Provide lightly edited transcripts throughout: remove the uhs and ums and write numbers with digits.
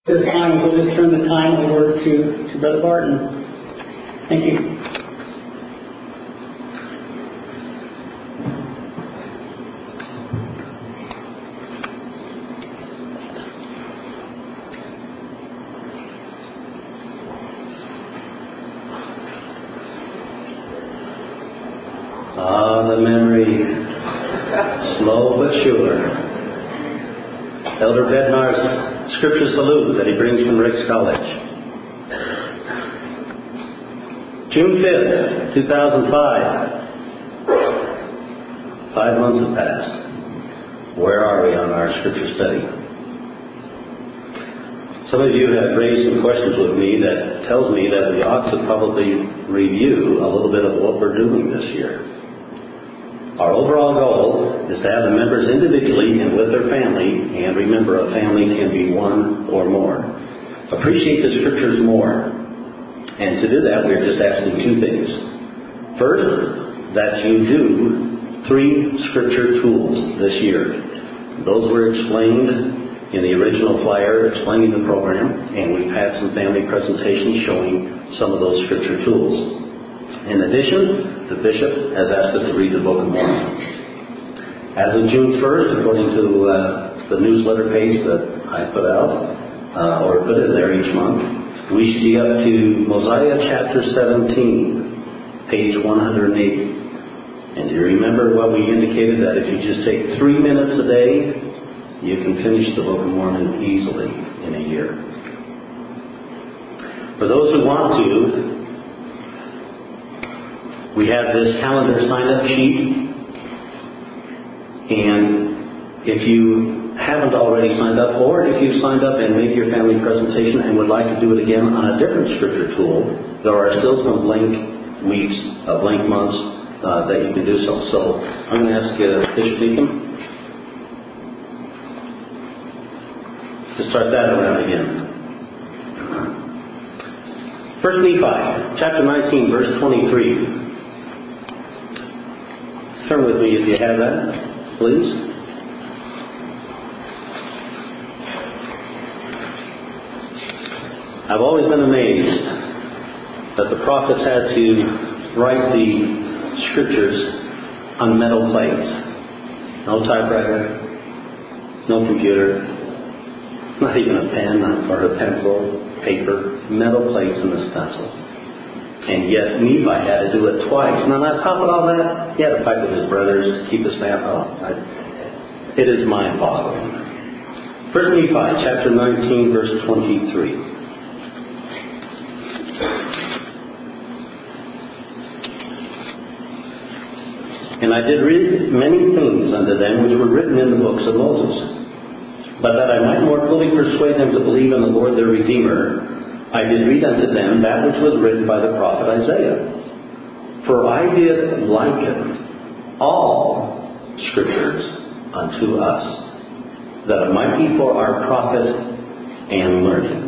This time, we'll just turn the time over to Brother Barton. Thank you. The memory, slow but sure. Elder Bednar's Scripture Salute that he brings from Ricks College. June 5th, 2005. 5 months have passed. Where are we on our Scripture study? Some of you have raised some questions with me that tells me that we ought to probably review a little bit of what we're doing this year. Our overall goal is to have the members individually and with their family, and remember, a family can be one or more, appreciate the Scriptures more. And to do that, we're just asking two things. First, that you do 3 Scripture tools this year. Those were explained in the original flyer explaining the program, and we've had some family presentations showing some of those Scripture tools. In addition, the bishop has asked us to read the Book of Mormon. As of June 1st, according to the newsletter page that I put out, or put in there each month, we should be up to Mosiah chapter 17, page 180. And you remember what we indicated, that if you just take 3 minutes a day, you can finish the Book of Mormon easily in a year. For those who want to, we have this calendar sign-up sheet, and if you haven't already signed up, or if you've signed up and made your family presentation and would like to do it again on a different Scripture tool, there are still some blank weeks, blank months that you can do so. So I'm going to ask Bishop Deacon to start that around again. 1 Nephi, chapter 19, verse 23. Turn with me if you have that, please. I've always been amazed that the prophets had to write the Scriptures on metal plates. No typewriter, no computer, not even a pen or a pencil, paper, metal plates in the stencil. And yet Nephi had to do it twice. And on top of all that, he had to fight with his brothers, keep the stamp. It is mind-boggling. 1 Nephi chapter 19, verse 23. And I did read many things unto them which were written in the books of Moses, but that I might more fully persuade them to believe in the Lord their Redeemer, I did read unto them that which was written by the prophet Isaiah. For I did liken all Scriptures unto us, that it might be for our profit and learning.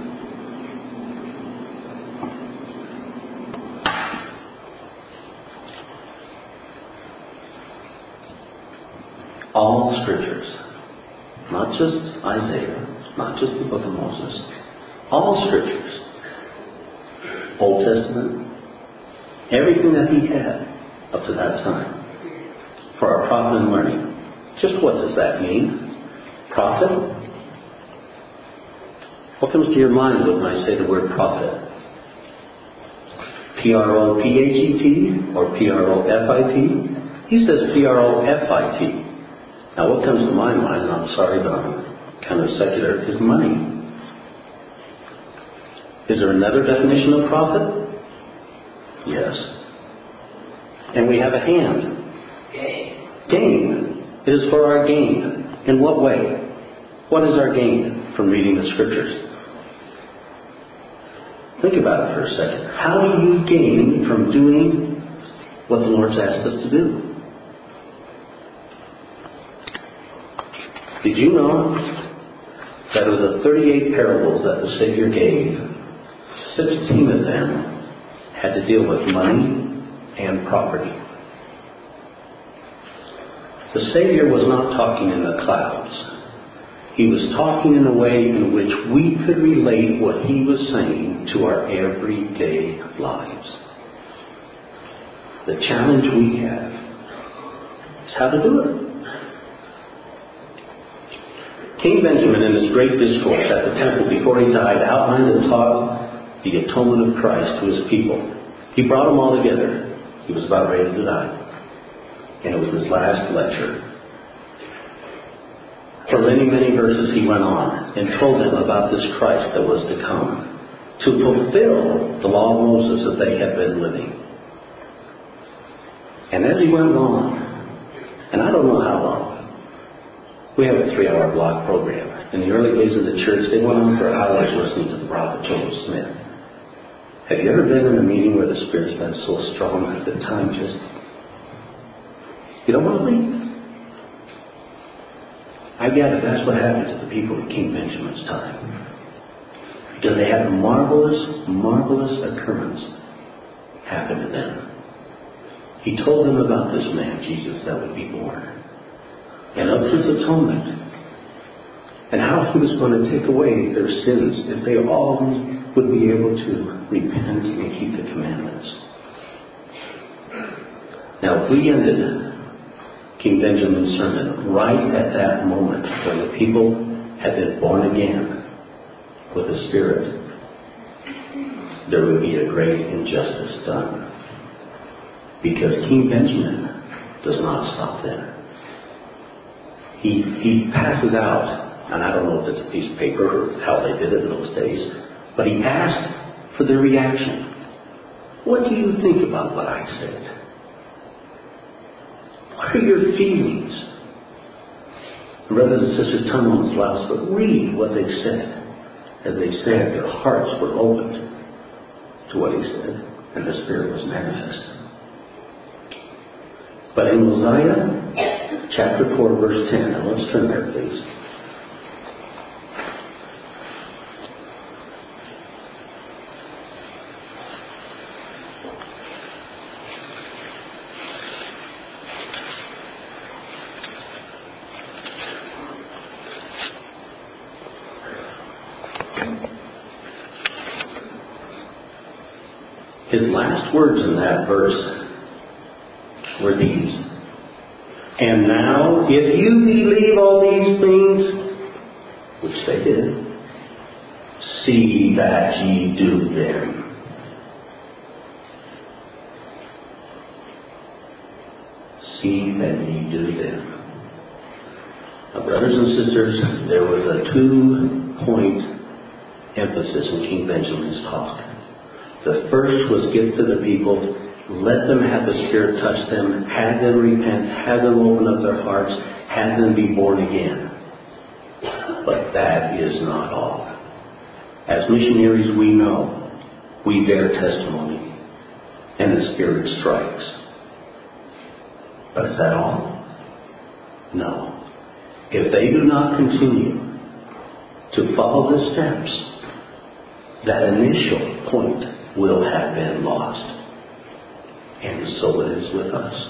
All Scriptures, not just Isaiah, not just the book of Moses, all Scriptures, Old Testament, everything that he had up to that time, for our profit and learning. Just what does that mean? Profit? What comes to your mind when I say the word profit? P-R-O-P-H-E-T or P-R-O-F-I-T? He says P-R-O-F-I-T. Now what comes to my mind, and I'm sorry but I'm kind of secular, is money. Is there another definition of profit? Yes. And we have a hand. Gain. It is for our gain. In what way? What is our gain from reading the Scriptures? Think about it for a second. How do you gain from doing what the Lord's asked us to do? Did you know that of the 38 parables that the Savior gave, 16 of them had to deal with money and property? The Savior was not talking in the clouds. He was talking in a way in which we could relate what he was saying to our everyday lives. The challenge we have is how to do it. King Benjamin, in his great discourse at the temple before he died, outlined and taught the atonement of Christ to his people. He brought them all together. He was about ready to die. And it was his last lecture. For many, many verses he went on and told them about this Christ that was to come, to fulfill the law of Moses that they had been living. And as he went on, and I don't know how long, we have a 3-hour block program. In the early days of the church, they went on for hours listening to the prophet Joseph Smith. Have you ever been in a meeting where the Spirit's been so strong that the time just... you don't want to leave? I gather that's what happened to the people of King Benjamin's time. Because they had a marvelous, marvelous occurrence happen to them. He told them about this man, Jesus, that would be born. And of his atonement. And how he was going to take away their sins if they all would be able to repent and keep the commandments. Now, if we ended King Benjamin's sermon right at that moment when the people had been born again with the Spirit, there would be a great injustice done. Because King Benjamin does not stop there. He passes out, and I don't know if it's a piece of paper or how they did it in those days, but he asked for their reaction. What do you think about what I said? What are your feelings? Brothers and sisters, tongue almost loud, but read what they said. As they said, their hearts were opened to what he said, and the Spirit was manifest. But in Mosiah, chapter 4, verse 10, now let's turn there, please. His last words in that verse were these. And now, if you believe all these things, which they did, see that ye do them. See that ye do them. Now, brothers and sisters, there was a 2-point emphasis in King Benjamin's talk. The first was give to the people, let them have the Spirit touch them, have them repent, have them open up their hearts, have them be born again. But that is not all. As missionaries, we know, we bear testimony, and the Spirit strikes. But is that all? No. If they do not continue to follow the steps, that initial point will have been lost. And so it is with us.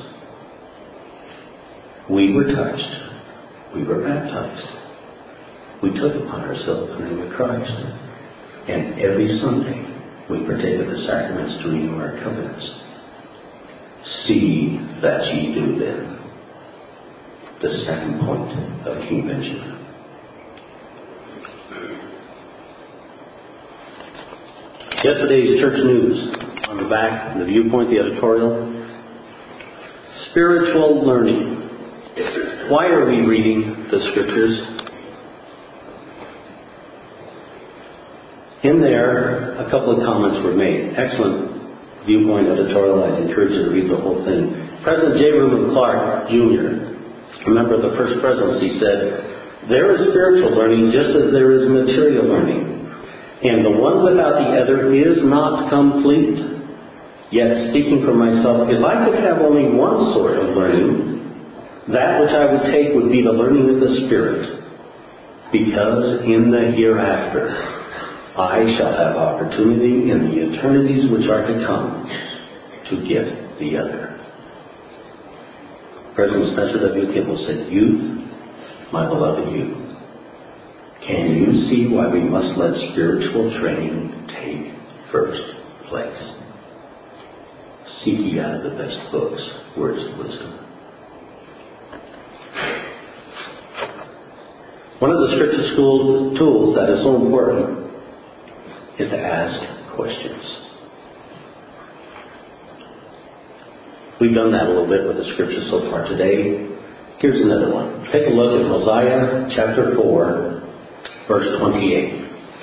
We were touched. We were baptized. We took upon ourselves the name of Christ. And every Sunday we partake of the sacraments to renew our covenants. See that ye do them. The second point of King Benjamin. Yesterday's church news on the back, the viewpoint, the editorial. Spiritual learning. Why are we reading the scriptures? In there, a couple of comments were made. Excellent viewpoint editorial. I encourage you to read the whole thing. President J. Reuben Clark, Jr., a member of the First Presidency, said, there is spiritual learning just as there is material learning. And the one without the other is not complete. Yet, speaking for myself, if I could have only one sort of learning, that which I would take would be the learning of the Spirit. Because in the hereafter, I shall have opportunity in the eternities which are to come to get the other. President Spencer W. Kimball said, youth, my beloved youth, Can you see why we must let spiritual training take first place? Seek ye out of the best books words of wisdom. One of the scripture school tools that is so important is to ask questions. We've done that a little bit with the scripture so far today. Here's another one. Take a look at Hosea chapter 4, verse 28.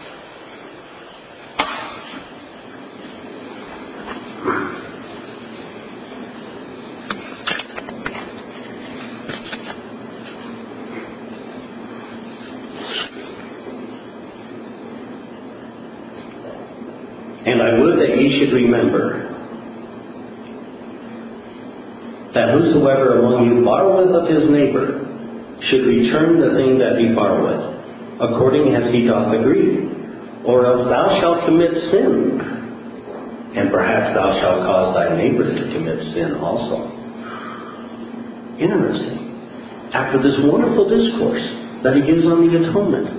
And I would that ye should remember that whosoever among you borroweth of his neighbor should return the thing that he borroweth, according as he doth agree, or else thou shalt commit sin, and perhaps thou shalt cause thy neighbor to commit sin also. Interesting. After this wonderful discourse that he gives on the atonement,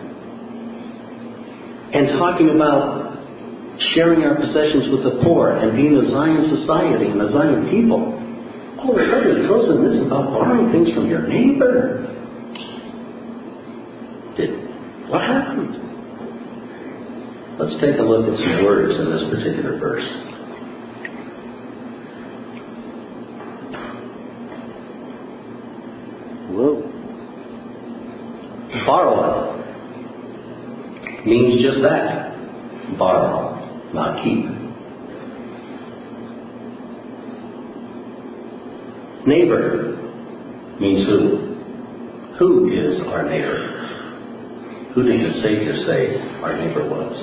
and talking about sharing our possessions with the poor and being a Zion society and a Zion people, all of a sudden it throws in this about borrowing things from your neighbor. What happened? Let's take a look at some words in this particular verse. Whoa. Borrow means just that. Borrow, not keep. Neighbor means who? Who is our neighbor? Who did the Savior say our neighbor was?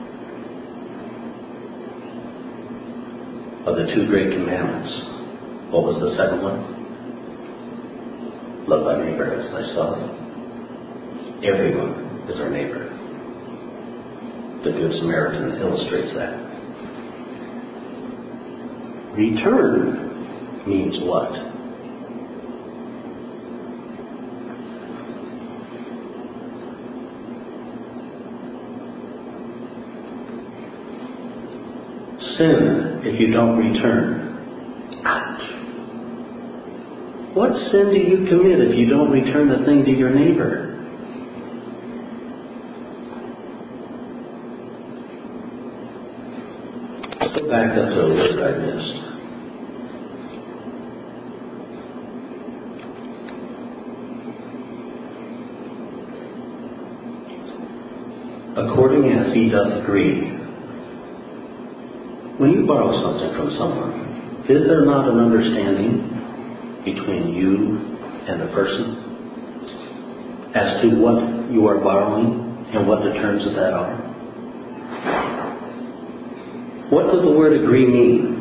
Of the two great commandments, what was the second one? Love thy neighbor as thyself. Everyone is our neighbor. The Good Samaritan illustrates that. Return means what? Sin if you don't return. Ouch. What sin do you commit if you don't return the thing to your neighbor? Let's go back up to a word I missed. According as he doth agree. When you borrow something from someone, is there not an understanding between you and the person as to what you are borrowing and what the terms of that are? What does the word agree mean?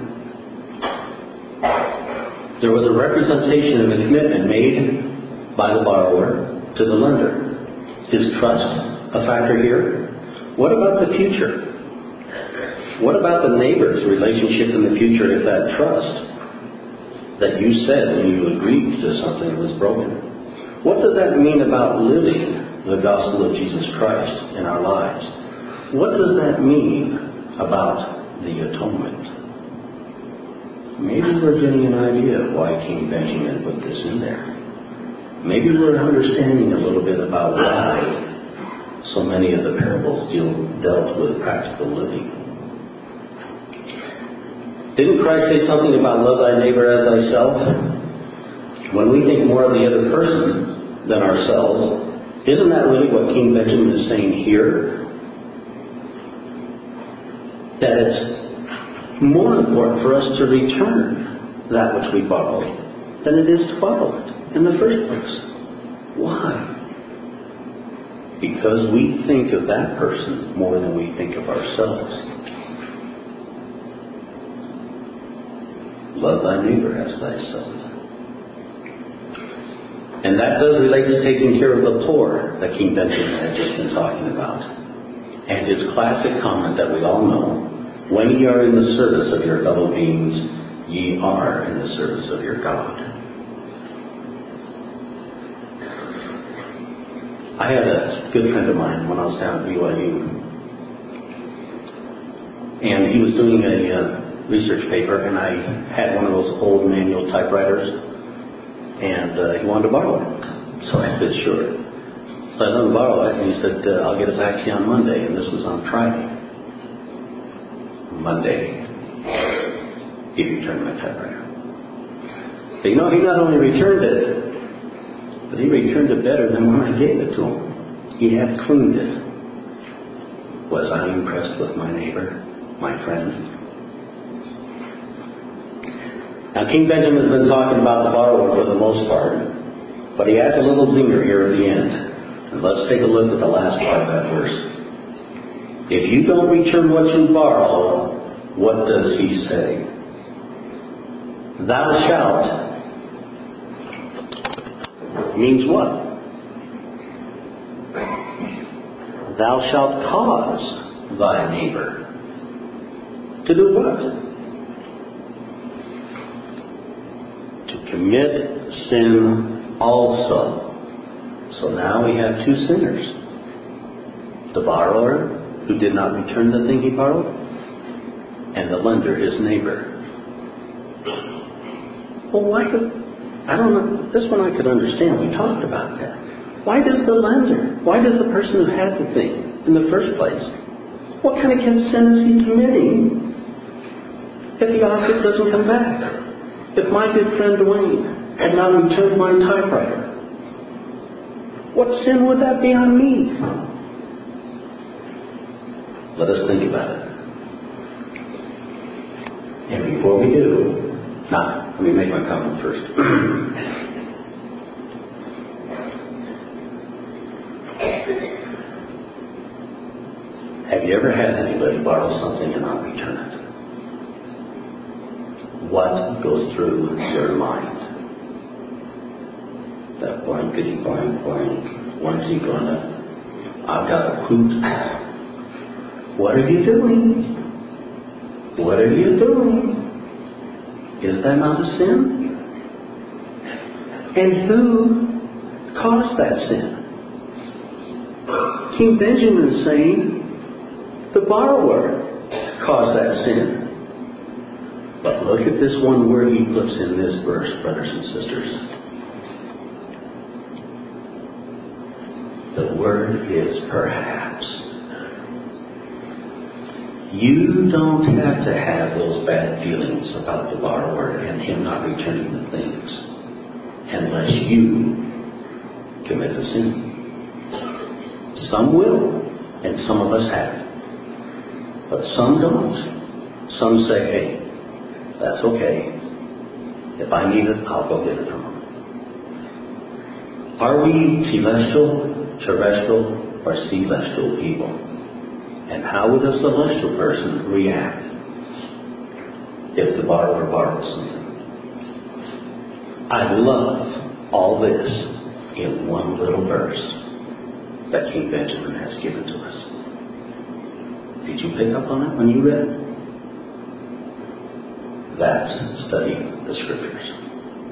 There was a representation of a commitment made by the borrower to the lender. Is trust a factor here? What about the future? What about the neighbor's relationship in the future if that trust that you said when you agreed to something was broken? What does that mean about living the gospel of Jesus Christ in our lives? What does that mean about the atonement? Maybe we're getting an idea of why King Benjamin put this in there. Maybe we're understanding a little bit about why so many of the parables dealt with practical living. Didn't Christ say something about love thy neighbor as thyself? When we think more of the other person than ourselves, isn't that really what King Benjamin is saying here? That it's more important for us to return that which we borrowed than it is to borrow it in the first place. Why? Because we think of that person more than we think of ourselves. Love thy neighbor as thyself. And that does relate to taking care of the poor that King Benjamin had just been talking about. And his classic comment that we all know, when ye are in the service of your fellow beings, ye are in the service of your God. I had a good friend of mine when I was down at BYU, and he was doing a research paper, and I had one of those old manual typewriters, and he wanted to borrow it. So I said, sure. So I let him borrow it, and he said, I'll get it back to you on Monday, and this was on Friday. Monday, he returned my typewriter. But you know, he not only returned it, but he returned it better than when I gave it to him. He had cleaned it. Was I impressed with my neighbor, my friend? Now, King Benjamin's been talking about the borrower for the most part, but he adds a little zinger here at the end. And let's take a look at the last part of that verse. If you don't return what you borrow, what does he say? Thou shalt means what? Thou shalt cause thy neighbor to do what? To commit sin also. So now we have two sinners. The borrower, who did not return the thing he borrowed, and the lender, his neighbor. Well, why I don't know. This one I could understand. We talked about that. Why does the lender, why does the person who had the thing in the first place, what kind of sin is he committing if the object doesn't come back? If my good friend Dwayne had not returned my typewriter, what sin would that be on me? Let us think about it. And before we do, let me make my comment first. Have you ever had anybody borrow something and not return it? What goes through your mind? That blankety blank blank. When's he gonna? I've got a hoot. What are you doing? What are you doing? Is that not a sin? And who caused that sin? King Benjamin is saying the borrower caused that sin. But look at this one word he puts in this verse, brothers and sisters. The word is perhaps. You don't have to have those bad feelings about the borrower and him not returning the things unless you commit a sin. Some will, and some of us have. But some don't. Some say, hey, that's okay. If I need it, I'll go get it from him. Are we celestial, terrestrial, or celestial people? And how would a celestial person react if the borrower borrows something? I love all this in one little verse that King Benjamin has given to us. Did you pick up on it when you read it? That's studying the Scriptures.